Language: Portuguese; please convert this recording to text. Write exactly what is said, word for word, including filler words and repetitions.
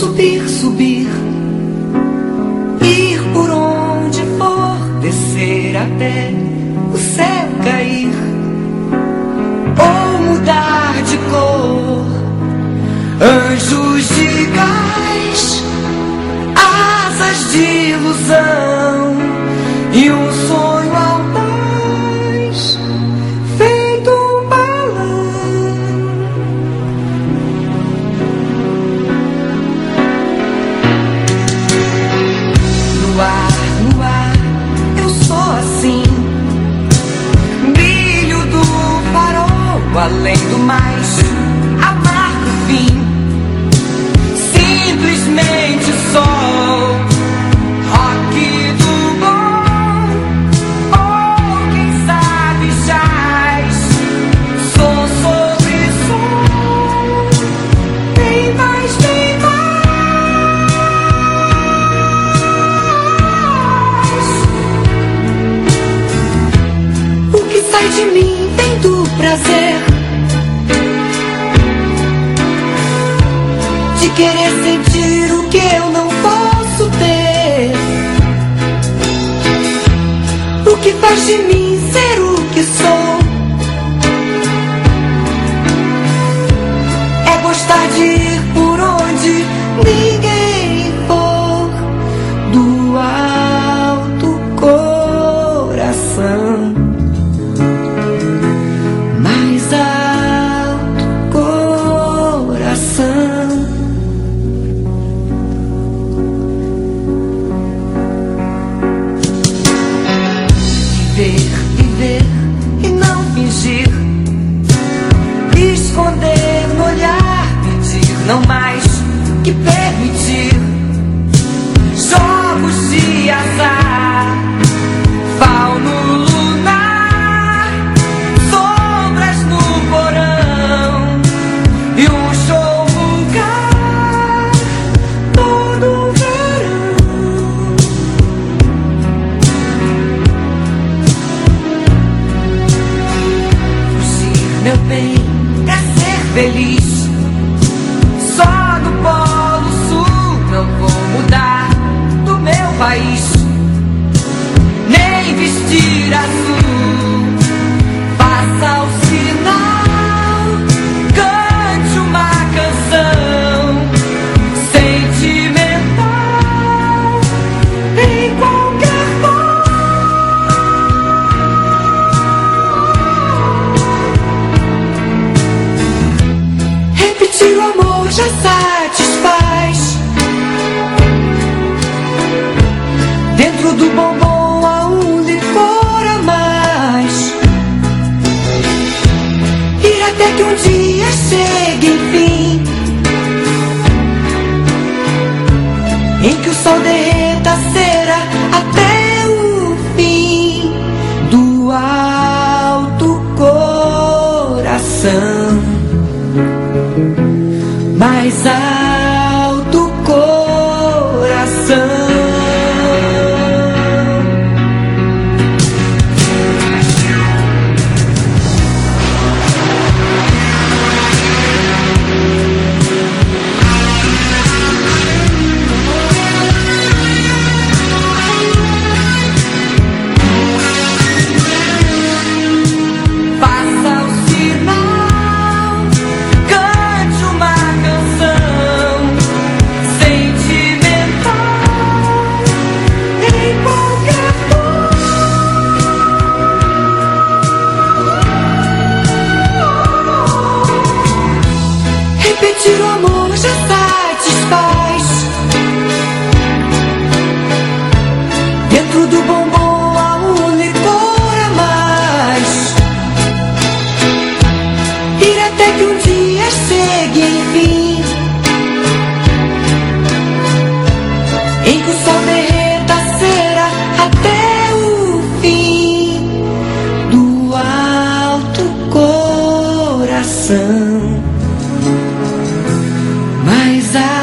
subir, subir, ir por onde for, descer até o céu cair, ou mudar de cor. Anjos de gás, asas de ilusão e um sonho audaz, feito um balão. No ar, no ar, eu sou assim, brilho do farol, além do mais, amargo fim, simplesmente sol, rock do bom, ou quem sabe jazz, som sobre som, tem mais, tem mais. O que sai de mim vem do prazer de querer sentir o que eu não posso ter. O que faz de mim ser o que sou é gostar de ir por onde ninguém for, do alto coração, mais alto coração. Viver, viver e não fingir, esconder no olhar, pedir não mais que permitir. Jogos de azar, fauno lunar, sombras no porão e um show vulgar todo verão. Meu bem, pra ser feliz, só no Polo Sul não vou mudar do meu país, nem vestir azul. Faça o sinal, cante uma canção sentimental em qualquer repetir o amor já satisfaz. Dentro do bombom há um licor a mais. Ir até que um dia chegue enfim, em que o sol derreta a cera até o fim, do alto coração, mais alto coração. Faça o sinal, cante uma canção sentimental em qualquer tom. Repetir o amor já satisfaz. Dentro do bombom há um licor a mais. Ir até que um dia chegue enfim, em que o sol derreta a cera até o fim, do alto coração, mais alto